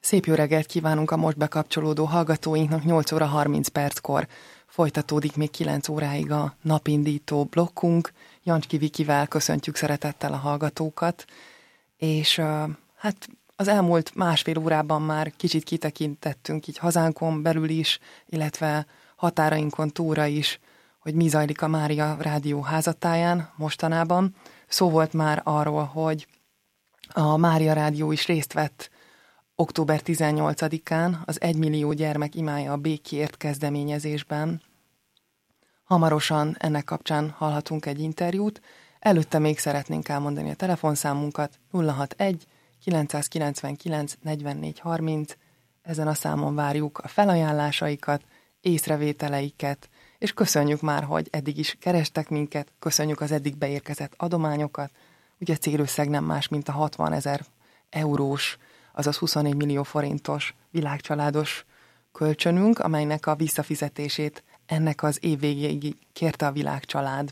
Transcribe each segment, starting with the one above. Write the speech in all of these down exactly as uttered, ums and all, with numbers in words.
Szép jó reggelt kívánunk a most bekapcsolódó hallgatóinknak. Nyolc óra harminc perckor folytatódik még kilenc óráig a napindító blokkunk. Jancski Vikivel köszöntjük szeretettel a hallgatókat, és uh, hát az elmúlt másfél órában már kicsit kitekintettünk így hazánkon belül is, illetve határainkon túlra is, hogy mi zajlik a Mária Rádió házatáján mostanában. Szó volt már arról, hogy a Mária Rádió is részt vett október tizennyolcadikán az egymillió gyermek imádja a békéért kezdeményezésben. Hamarosan ennek kapcsán hallhatunk egy interjút. Előtte még szeretnénk elmondani a telefonszámunkat nulla hatvanegy kilencszázkilencvenkilenc negyvennégy harminc. Ezen a számon várjuk a felajánlásaikat, észrevételeiket, és köszönjük már, hogy eddig is kerestek minket, köszönjük az eddig beérkezett adományokat. Ugye a célösszeg nem más, mint a hatvanezer eurós, azaz huszonnégy millió forintos világcsaládos kölcsönünk, amelynek a visszafizetését ennek az év végéig kérte a világcsalád.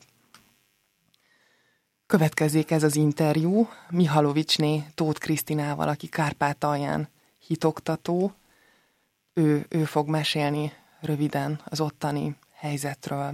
Következzék ez az interjú Mihalovicsné Tóth Krisztinával, aki Kárpátalján hitoktató. Ő, ő fog mesélni röviden az ottani helyzetről.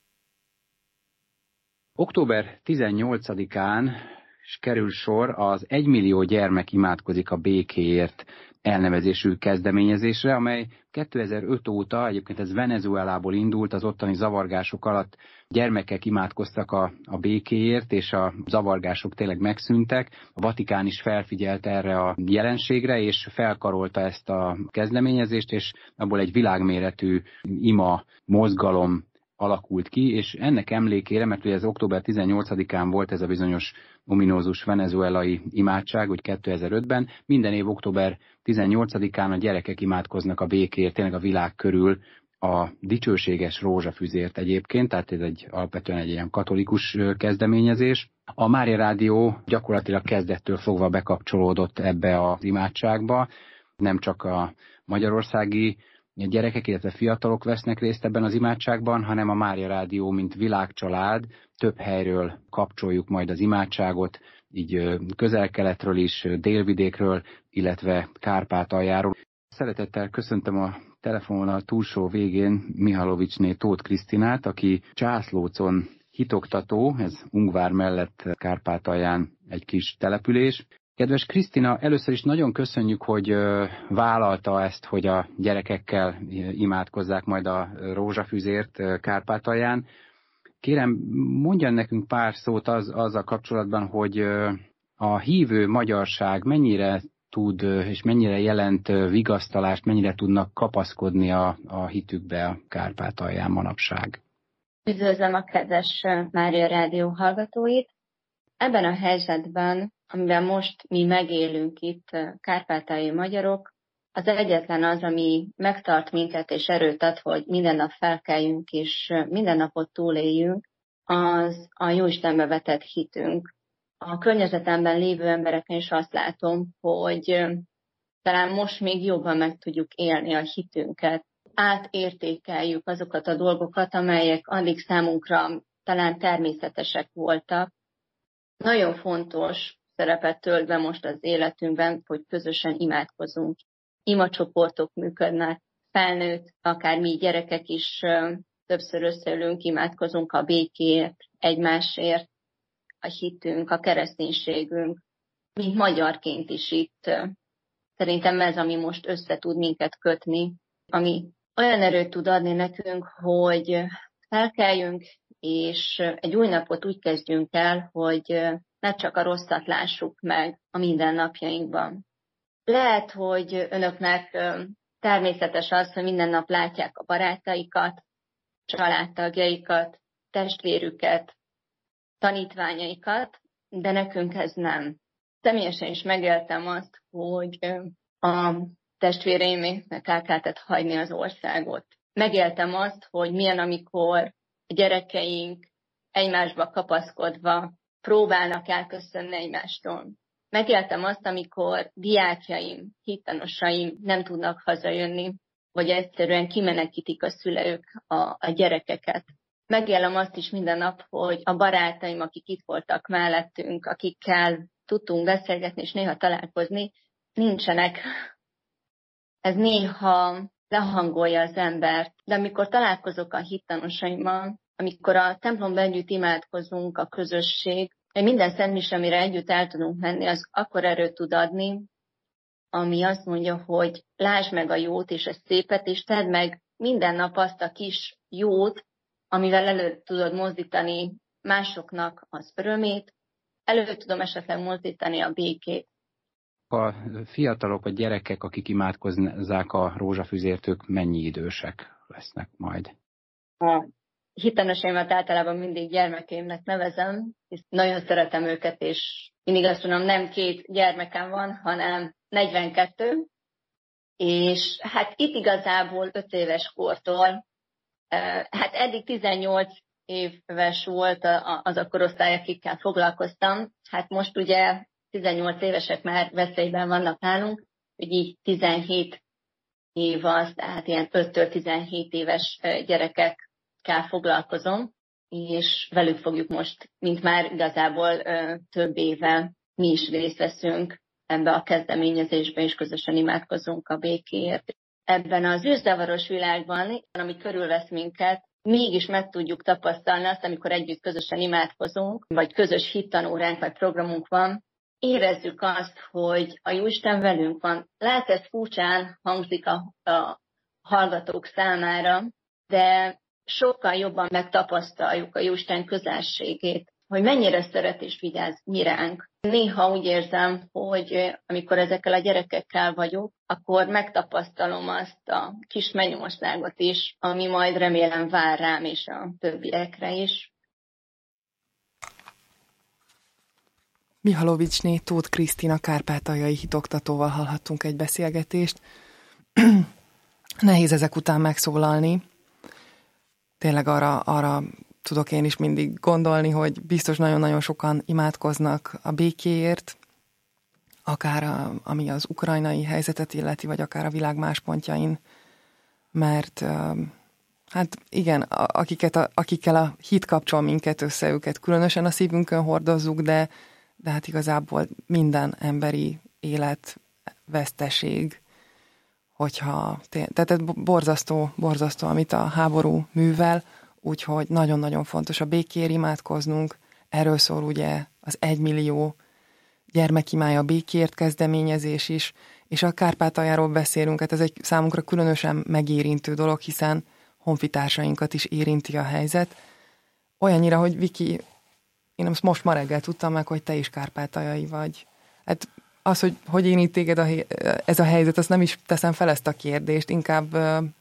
október tizennyolcadikán és kerül sor az egymillió gyermek imádkozik a békéért elnevezésű kezdeményezésre, amely kétezer-öt óta, egyébként ez Venezuelából indult, az ottani zavargások alatt gyermekek imádkoztak a, a békéért, és a zavargások tényleg megszűntek. A Vatikán is felfigyelt erre a jelenségre, és felkarolta ezt a kezdeményezést, és abból egy világméretű ima mozgalom alakult ki, és ennek emlékére, mert ugye ez október tizennyolcadikán volt ez a bizonyos ominózus venezuelai imádság, úgy kétezer-ötben, minden év október tizennyolcadikán a gyerekek imádkoznak a békért, tényleg a világ körül a dicsőséges rózsafüzért egyébként, tehát ez egy alapvetően egy ilyen katolikus kezdeményezés. A Mária Rádió gyakorlatilag kezdettől fogva bekapcsolódott ebbe az imádságba, nem csak a magyarországi gyerekek, illetve fiatalok vesznek részt ebben az imádságban, hanem a Mária Rádió, mint világcsalád, több helyről kapcsoljuk majd az imádságot, így közel-keletről is, délvidékről, illetve Kárpátaljáról. Szeretettel köszöntöm a telefonvonal túlsó végén Mihalovicsné Tóth Krisztinát, aki Császlócon hitoktató, ez Ungvár mellett Kárpátalján egy kis település. Kedves Krisztina, először is nagyon köszönjük, hogy vállalta ezt, hogy a gyerekekkel imádkozzák majd a rózsafüzért Kárpátalján. Kérem, mondjan nekünk pár szót az, azzal kapcsolatban, hogy a hívő magyarság mennyire tud és mennyire jelent vigasztalást, mennyire tudnak kapaszkodni a, a hitükbe a Kárpátalján manapság. Üdvözlöm a kedves Mária Rádió hallgatóit! Ebben a helyzetben, amiben most mi megélünk itt, kárpátaljai magyarok, az egyetlen az, ami megtart minket és erőt ad, hogy minden nap felkeljünk és minden napot túléljünk, az a Jóistenbe vetett hitünk. A környezetemben lévő embereken is azt látom, hogy talán most még jobban meg tudjuk élni a hitünket. Átértékeljük azokat a dolgokat, amelyek addig számunkra talán természetesek voltak. Nagyon fontos szerepet tölt be most az életünkben, hogy közösen imádkozunk. Imacsoportok működnek, felnőtt, akár mi gyerekek is többször összeülünk, imádkozunk a békéért, egymásért, a hitünk, a kereszténységünk, mint magyarként is itt. Szerintem ez, ami most össze tud minket kötni, ami olyan erőt tud adni nekünk, hogy felkeljünk, és egy új napot úgy kezdjünk el, hogy ne csak a rosszat lássuk meg a mindennapjainkban. Lehet, hogy önöknek természetes az, hogy minden nap látják a barátaikat, családtagjaikat, testvérüket, tanítványaikat, de nekünk ez nem. Személyesen is megéltem azt, hogy a testvéreimnek el kellett hagyni az országot. Megéltem azt, hogy milyen, amikor a gyerekeink egymásba kapaszkodva próbálnak elköszönni egymástól. Megéltem azt, amikor diákjaim, hittanosaim nem tudnak hazajönni, vagy egyszerűen kimenekítik a szülők a, a gyerekeket. Megélem azt is minden nap, hogy a barátaim, akik itt voltak mellettünk, akikkel tudtunk beszélgetni és néha találkozni, nincsenek. ez néha lehangolja az embert, de amikor találkozok a hittanosaimmal, amikor a templomban együtt imádkozunk, a közösség, hogy minden szentmise, amire együtt el tudunk menni, az akkor erőt tud adni, ami azt mondja, hogy lásd meg a jót és a szépet, és tedd meg minden nap azt a kis jót, amivel elő tudod mozdítani másoknak az örömét, elő tudom esetleg mozdítani a békét. A fiatalok vagy gyerekek, akik imádkozzák a rózsafüzért, ők mennyi idősek lesznek majd? A hittanosaimat általában mindig gyermekeimnek nevezem, hisz nagyon szeretem őket, és mindig azt mondom, nem két gyermekem van, hanem negyvenkettő, és hát itt igazából öt éves kortól, hát eddig tizennyolc éves volt az a korosztály, akikkel foglalkoztam, hát most ugye tizennyolc évesek már veszélyben vannak nálunk, hogy így tizenhét év az, tehát ilyen öttől tizenhét éves gyerekekkel foglalkozom, és velük fogjuk most, mint már igazából több éve mi is részt veszünk ebbe a kezdeményezésbe, és közösen imádkozunk a békéért. Ebben az űrzavaros világban, ami körülvesz minket, mégis meg tudjuk tapasztalni azt, amikor együtt közösen imádkozunk, vagy közös hittanóránk, vagy programunk van, érezzük azt, hogy a Jóisten velünk van. Lehet, ez furcsán hangzik a, a hallgatók számára, de sokkal jobban megtapasztaljuk a Jóisten közelségét, hogy mennyire szeret és vigyáz mi ránk. Néha úgy érzem, hogy amikor ezekkel a gyerekekkel vagyok, akkor megtapasztalom azt a kis mennyországot is, ami majd remélem vár rám és a többiekre is. Mihalovicsné Tóth Krisztina kárpátaljai hitoktatóval hallhattunk egy beszélgetést. Nehéz ezek után megszólalni. Tényleg arra, arra tudok én is mindig gondolni, hogy biztos nagyon-nagyon sokan imádkoznak a békéért, akár a, ami az ukrajnai helyzetet illeti, vagy akár a világ más pontjain, mert hát igen, akiket a, akikkel a hit kapcsol minket össze, őket különösen a szívünkön hordozzuk, de, de hát igazából minden emberi élet veszteség, hogyha, tehát borzasztó, borzasztó, amit a háború művel, úgyhogy nagyon-nagyon fontos a békéért imádkoznunk. Erről szól ugye az egymillió gyermekimája békéért kezdeményezés is, és a Kárpátaljáról beszélünk, hát ez egy számunkra különösen megérintő dolog, hiszen honfitársainkat is érinti a helyzet. Olyannyira, hogy Viki, én most ma reggel tudtam meg, hogy te is kárpátaljai vagy. Hát az, hogy hogy érint téged a, ez a helyzet, azt nem is teszem fel ezt a kérdést, inkább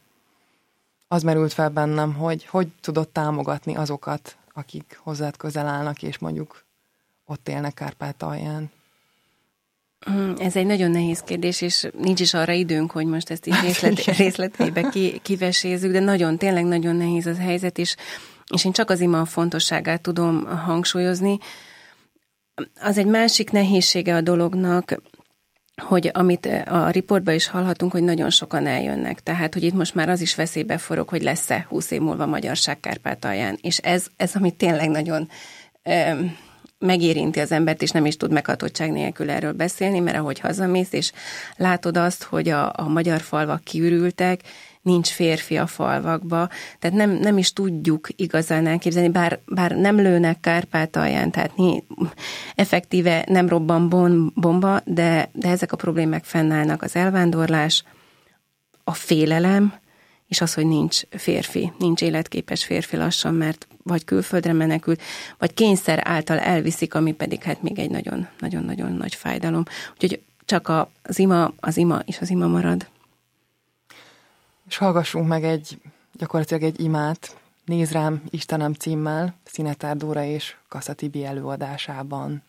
az merült fel bennem, hogy hogy tudod támogatni azokat, akik hozzád közel állnak, és mondjuk ott élnek Kárpátalján. Ez egy nagyon nehéz kérdés, és nincs is arra időnk, hogy most ezt is részlet, részleteibe ki, kivesézzük, de nagyon, tényleg nagyon nehéz az helyzet, és, és én csak az ima fontosságát tudom hangsúlyozni. Az egy másik nehézsége a dolognak, hogy amit a riportban is hallhatunk, hogy nagyon sokan eljönnek. Tehát, hogy itt most már az is veszélybe forog, hogy lesz-e húsz év múlva magyarság Kárpátalján. És ez, ez amit tényleg nagyon ö, megérinti az embert, és nem is tud meghatottság nélkül erről beszélni, mert ahogy hazamész, és látod azt, hogy a, a magyar falvak kiürültek, nincs férfi a falvakba, tehát nem, nem is tudjuk igazán elképzelni, bár, bár nem lőnek Kárpátalján, tehát ni, effektíve nem robban bon, bomba, de, de ezek a problémák fennállnak, az elvándorlás, a félelem, és az, hogy nincs férfi, nincs életképes férfi lassan, mert vagy külföldre menekült, vagy kényszer által elviszik, ami pedig hát még egy nagyon-nagyon nagy fájdalom. Úgyhogy csak az ima, az ima és az ima marad. És hallgassunk meg egy, gyakorlatilag egy imát, Nézd rám, Istenem címmel, Szinetár Dóra és Kassa Tibi előadásában.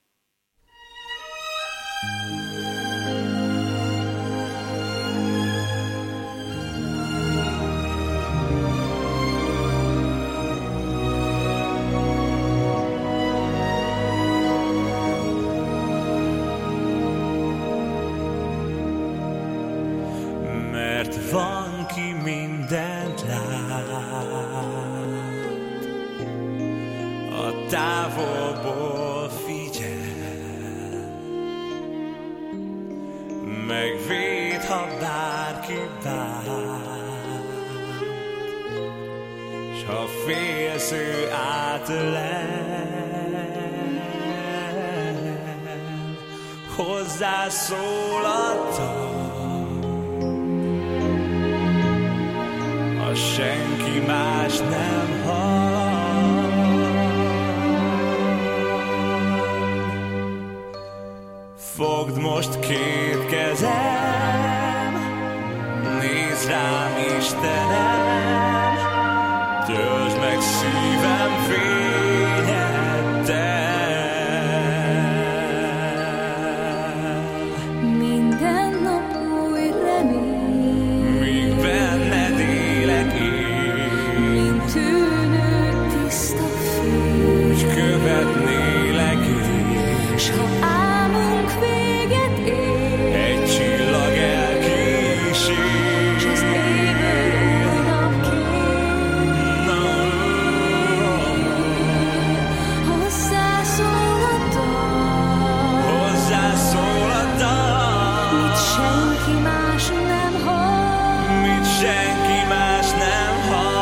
Mert van, ki mindent lát, a távolból figyel, megvéd, ha bárki vár, s ha félsz ő átölel, hozzászól a dal, ha senki más nem hall. Fogd most két kezem, nézd rám, Istenem, töltsd meg szívem fényeddel. Minden nap új remény, Míg benned élek én, mint tűnő tiszta fény, úgy követnélek én, s ha álmunk véget ér, egy csillag elkísér. s az éből új nap kér, hozzászól a dal, Hozzászól a dal, mit senki más nem hall. mit senki más nem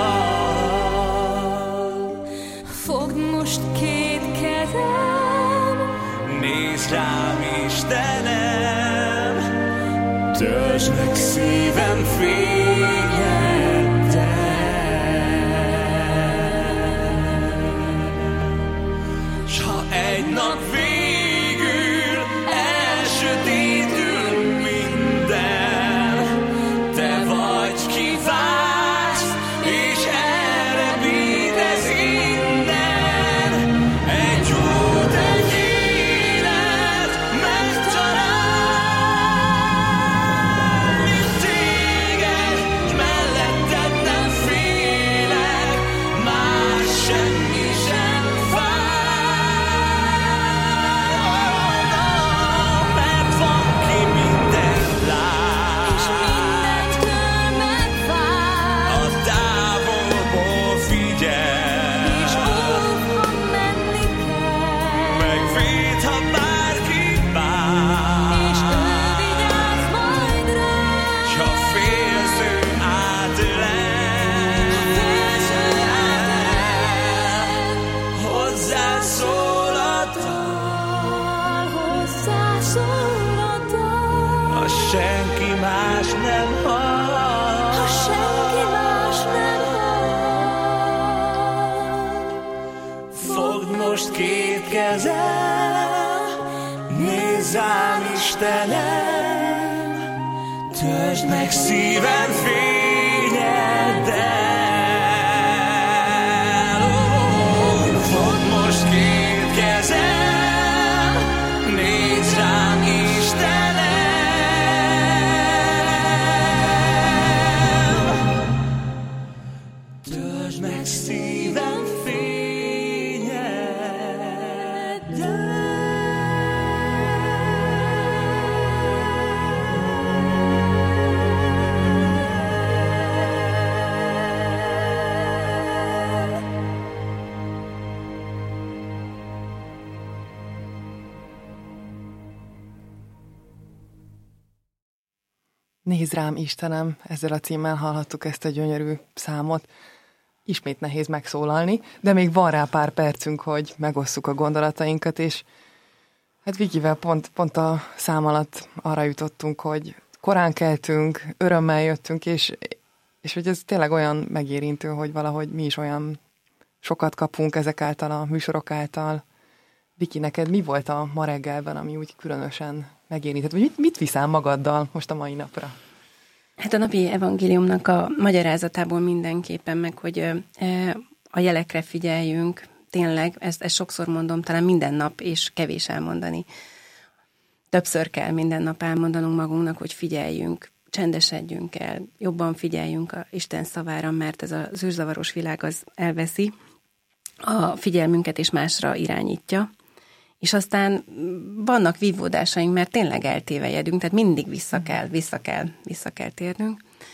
hall. Fogd most két kezem, Nézd rám, Istenem, töltsd meg szívem fényeddel. S ha egy nap végül elsötétül minden, te vagy, ki vársz, és elrepítesz innen. Egy út, egy élet megtalál, mint téged, s melletted nem félek, más semmi sem fáj, mert van ki mindent lát, és mindentől megvár, a távolból figyel, és óv, ha menni kell, megvéd, ha bárki és ő vár, vigyáz majd rá. s ha félsz, ő átölel, Félsz, ő átölel, hozzászól a dal, hozzászól a dal, ha senki más nem hall. ha senki más nem hall. Fogd most két kezem, nézz rám, Istenem, töltsd meg szívem fényeddel. Ó, fogd most két kezem, nézz rám, Istenem, töltsd meg szívem fényeddel. Nézd rám, Istenem, ezzel a címmel hallhattuk ezt a gyönyörű számot. Ismét nehéz megszólalni, de még van rá pár percünk, hogy megosszuk a gondolatainkat, és hát Vikivel pont, pont a szám alatt arra jutottunk, hogy korán keltünk, örömmel jöttünk, és, és hogy ez tényleg olyan megérintő, hogy valahogy mi is olyan sokat kapunk ezek által, a műsorok által. Viki, neked mi volt a ma reggelben, ami úgy különösen megérintett? Vagy mit, mit viszel magaddal most a mai napra? Hát a napi evangéliumnak a magyarázatából mindenképpen meg, hogy a jelekre figyeljünk, tényleg, ezt, ezt sokszor mondom, talán minden nap, és kevés elmondani. Többször kell minden nap elmondanunk magunknak, hogy figyeljünk, csendesedjünk el, jobban figyeljünk a Isten szavára, mert ez az űrzavaros világ az elveszi a figyelmünket, és másra irányítja. És aztán vannak vívódásaink, mert tényleg eltévejedünk, tehát mindig vissza kell, vissza kell, vissza kell térnünk.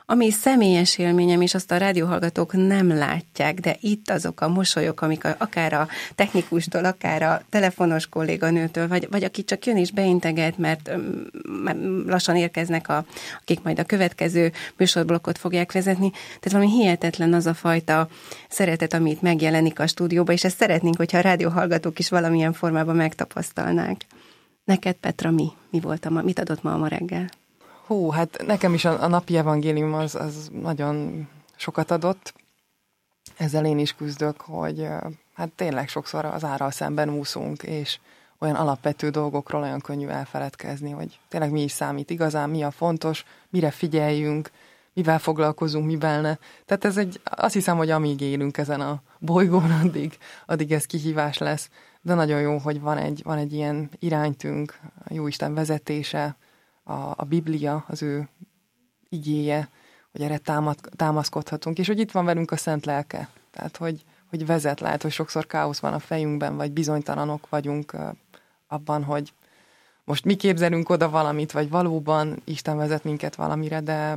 ami személyes élményem, és azt a rádióhallgatók nem látják, de itt azok a mosolyok, amik a, akár a technikustól, akár a telefonos kolléganőtől, vagy, vagy aki csak jön és beinteget, mert um, lassan érkeznek, a, akik majd a következő műsorblokkot fogják vezetni. Tehát valami hihetetlen az a fajta szeretet, amit megjelenik a stúdióba, és ezt szeretnénk, hogyha a rádióhallgatók is valamilyen formában megtapasztalnák. Neked, Petra, mi? Mi volt a ma? Mit adott ma a ma reggel? Hú, hát nekem is a, a napi evangélium az, az nagyon sokat adott. Ezzel én is küzdök, hogy hát tényleg sokszor az árral szemben úszunk, és olyan alapvető dolgokról olyan könnyű elfeledkezni, hogy tényleg mi is számít igazán, mi a fontos, mire figyeljünk, mivel foglalkozunk, mivel ne. Tehát ez egy, azt hiszem, hogy amíg élünk ezen a bolygón, addig, addig ez kihívás lesz. De nagyon jó, hogy van egy, van egy ilyen iránytünk, a Jóisten vezetése, a, a Biblia, az ő igéje, hogy erre támad, támaszkodhatunk, és hogy itt van velünk a Szent Lelke. Tehát, hogy, hogy vezet, lehet, hogy sokszor káosz van a fejünkben, vagy bizonytalanok vagyunk uh, abban, hogy most mi képzelünk oda valamit, vagy valóban Isten vezet minket valamire, de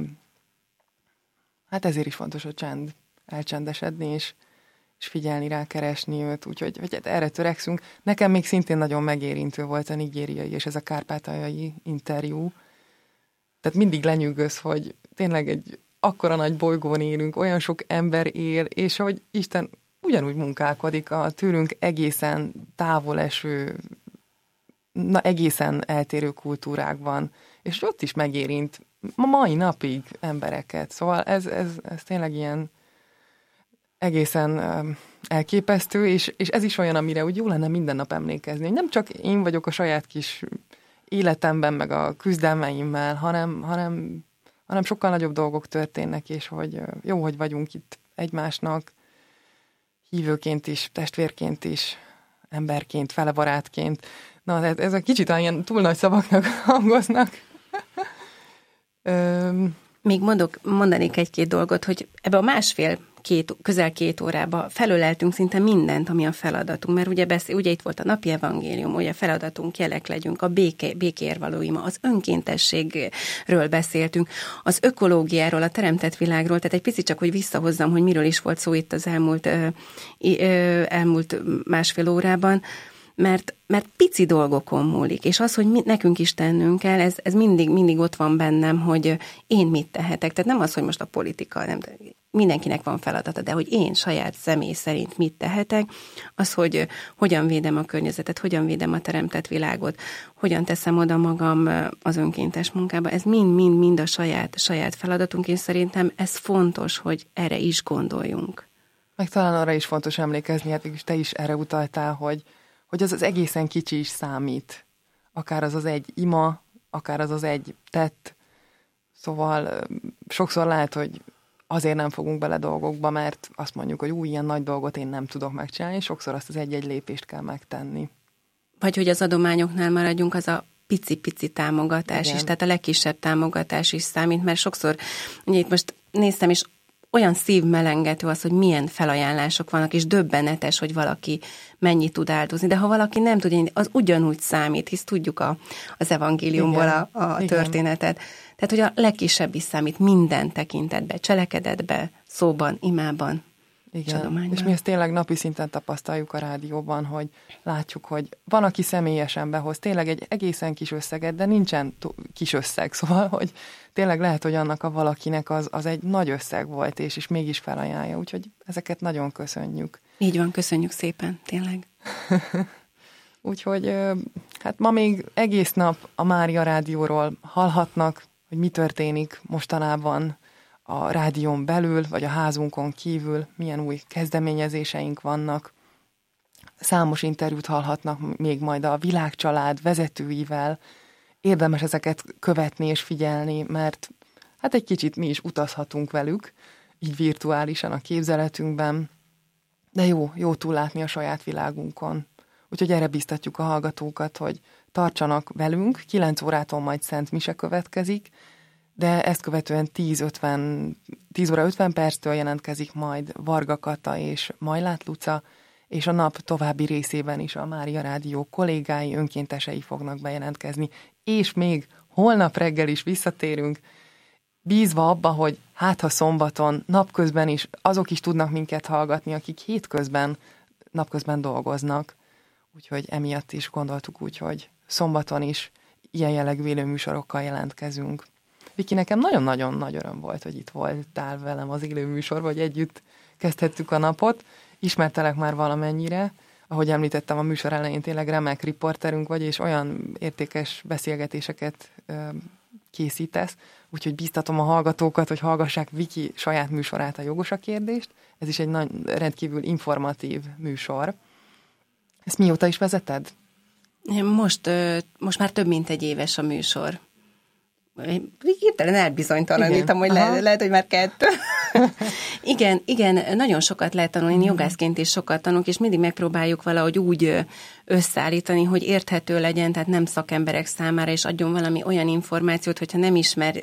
hát ezért is fontos a csend, elcsendesedni, és, és figyelni rá, keresni őt, úgyhogy hogy erre törekszünk. Nekem még szintén nagyon megérintő volt a nigériai és ez a kárpátaljai interjú. Tehát mindig lenyűgöz, hogy tényleg egy akkora nagy bolygón élünk, olyan sok ember él, és hogy Isten ugyanúgy munkálkodik a tőlünk egészen távol eső, na, egészen eltérő kultúrákban, és ott is megérint ma mai napig embereket. Szóval ez, ez, ez tényleg ilyen egészen elképesztő, és, és ez is olyan, amire úgy jó lenne minden nap emlékezni, hogy nem csak én vagyok a saját kis életemben, meg a küzdelmeimmel, hanem, hanem, hanem sokkal nagyobb dolgok történnek, és hogy jó, hogy vagyunk itt egymásnak, hívőként is, testvérként is, emberként, felebarátként. Na, tehát ez a kicsit ilyen túl nagy szavaknak hangoznak. Még mondok, mondanék egy-két dolgot, hogy ebbe a másfél Két, közel két órába felöleltünk szinte mindent, ami a feladatunk, mert ugye, beszél, ugye itt volt a napi evangélium, ugye a feladatunk, jelek legyünk, a béke, békéért való ima, az önkéntességről beszéltünk, az ökológiáról, a teremtett világról, tehát egy picit csak, hogy visszahozzam, hogy miről is volt szó itt az elmúlt, ö, ö, elmúlt másfél órában, mert, mert pici dolgokon múlik, és az, hogy mi, nekünk is tennünk kell, ez, ez mindig, mindig ott van bennem, hogy én mit tehetek. Tehát nem az, hogy most a politika, nem, mindenkinek van feladata, de hogy én saját személy szerint mit tehetek, az, hogy hogyan védem a környezetet, hogyan védem a teremtett világot, hogyan teszem oda magam az önkéntes munkába, ez mind-mind-mind a saját, saját feladatunk, és szerintem ez fontos, hogy erre is gondoljunk. Meg talán arra is fontos emlékezni, hát te is erre utaltál, hogy hogy az az egészen kicsi is számít. Akár az az egy ima, akár az az egy tett. Szóval sokszor lehet, hogy azért nem fogunk bele dolgokba, mert azt mondjuk, hogy új, ilyen nagy dolgot én nem tudok megcsinálni, sokszor azt az egy-egy lépést kell megtenni. Vagy hogy az adományoknál maradjunk, az a pici-pici támogatás Igen. is, tehát a legkisebb támogatás is számít, mert sokszor, ugye itt most néztem, és olyan szívmelengető az, hogy milyen felajánlások vannak, és döbbenetes, hogy valaki mennyit tud áldozni. De ha valaki nem tud, az ugyanúgy számít, hisz tudjuk a, az evangéliumból Igen, a, a igen. történetet. Tehát, hogy a legkisebb is számít minden tekintetben, cselekedetben, szóban, imában, és adományban. És mi ezt tényleg napi szinten tapasztaljuk a rádióban, hogy látjuk, hogy van, aki személyesen behoz tényleg egy egészen kis összeget, de nincsen kis összeg, szóval, hogy tényleg lehet, hogy annak a valakinek az, az egy nagy összeg volt, és, és mégis felajánlja, úgyhogy ezeket nagyon köszönjük. Így van, köszönjük szépen, tényleg. Úgyhogy hát ma még egész nap a Mária Rádióról hallhatnak, hogy mi történik mostanában a rádión belül, vagy a házunkon kívül, milyen új kezdeményezéseink vannak. Számos interjút hallhatnak még majd a Világcsalád vezetőivel. Érdemes ezeket követni és figyelni, mert hát egy kicsit mi is utazhatunk velük, így virtuálisan a képzeletünkben, de jó, jó túllátni a saját világunkon. Úgyhogy erre biztatjuk a hallgatókat, hogy tartsanak velünk, kilenc órától majd Szent Mise következik, de ezt követően tíz óra ötven perctől jelentkezik majd Varga Kata és Majlát Luca, és a nap további részében is a Mária Rádió kollégái, önkéntesei fognak bejelentkezni, és még holnap reggel is visszatérünk, bízva abba, hogy hát ha szombaton, napközben is, azok is tudnak minket hallgatni, akik hétközben, napközben dolgoznak. Úgyhogy emiatt is gondoltuk úgy, hogy szombaton is ilyen jellegű élőműsorokkal jelentkezünk. Viki, nekem nagyon-nagyon nagy öröm volt, hogy itt voltál velem az élőműsorban, hogy együtt kezdhettük a napot. Ismertelek már valamennyire. Ahogy említettem, a műsor elején tényleg remek riporterünk vagy, és olyan értékes beszélgetéseket ö, készítesz, úgyhogy bíztatom a hallgatókat, hogy hallgassák Viki saját műsorát, a Jogos a kérdést. Ez is egy nagy, rendkívül informatív műsor. Ezt mióta is vezeted? Most, most már több mint egy éves a műsor. Hirtelen elbizonytalanítom, hogy le, lehet, hogy már kettő. igen, igen, nagyon sokat lehet tanulni, én jogászként is sokat tanulok, és mindig megpróbáljuk valahogy úgy összeállítani, hogy érthető legyen, tehát nem szakemberek számára, és adjon valami olyan információt, hogyha nem ismer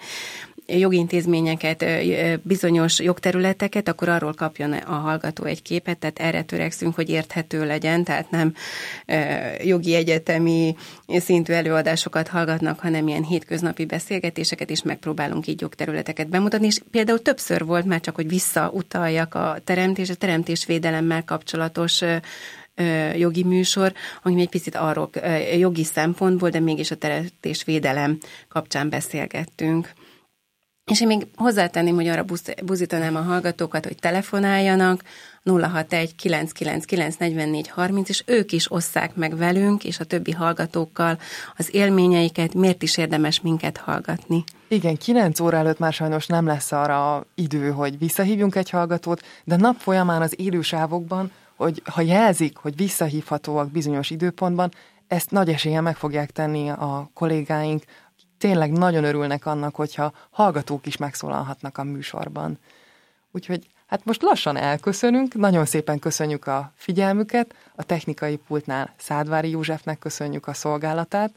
jogintézményeket, bizonyos jogterületeket, akkor arról kapjon a hallgató egy képet, tehát erre törekszünk, hogy érthető legyen, tehát nem jogi egyetemi szintű előadásokat hallgatnak, hanem ilyen hétköznapi beszélgetéseket, és megpróbálunk így jogterületeket bemutatni, és például többször volt már csak, hogy visszautaljak a teremtés, a teremtésvédelemmel kapcsolatos jogi műsor, ami egy picit arról jogi szempontból, de mégis a teremtésvédelem kapcsán beszélgettünk. És én még hozzátenném, hogy arra buzítanám a hallgatókat, hogy telefonáljanak nulla hatvanegy kilenc kilenc kilenc negyvennégy harminc, és ők is osszák meg velünk, és a többi hallgatókkal az élményeiket, miért is érdemes minket hallgatni. Igen, kilenc óra előtt már sajnos nem lesz arra idő, hogy visszahívjunk egy hallgatót, de nap folyamán az élősávokban, hogy ha jelzik, hogy visszahívhatóak bizonyos időpontban, ezt nagy eséllyel meg fogják tenni a kollégáink. Tényleg nagyon örülnek annak, hogyha hallgatók is megszólalhatnak a műsorban. Úgyhogy hát most lassan elköszönünk, nagyon szépen köszönjük a figyelmüket, a technikai pultnál Szádvári Józsefnek köszönjük a szolgálatát,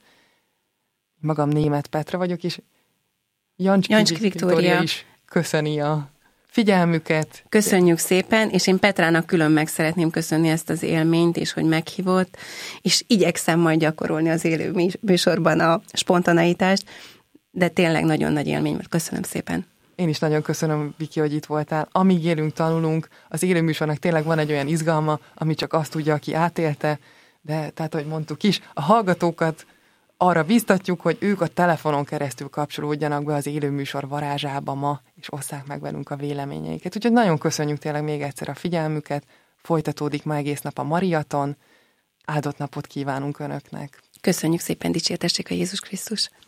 magam Németh Petra vagyok, és Jancski, Jancski Viktória is köszöni a figyelmüket. Köszönjük szépen, és én Petrának külön meg szeretném köszönni ezt az élményt, és hogy meghívott, és igyekszem majd gyakorolni az élő műsorban a spontaneitást, de tényleg nagyon nagy élmény volt. Köszönöm szépen. Én is nagyon köszönöm, Viki, hogy itt voltál. Amíg élünk, tanulunk, az élő műsornak tényleg van egy olyan izgalma, ami csak azt tudja, aki átélte, de tehát, ahogy mondtuk is, a hallgatókat arra biztatjuk, hogy ők a telefonon keresztül kapcsolódjanak be az élőműsor varázsába ma, és osszák meg velünk a véleményeiket. Úgyhogy nagyon köszönjük tényleg még egyszer a figyelmüket, folytatódik ma egész nap a Mariaton, áldott napot kívánunk Önöknek. Köszönjük szépen, dicsértessék a Jézus Krisztus!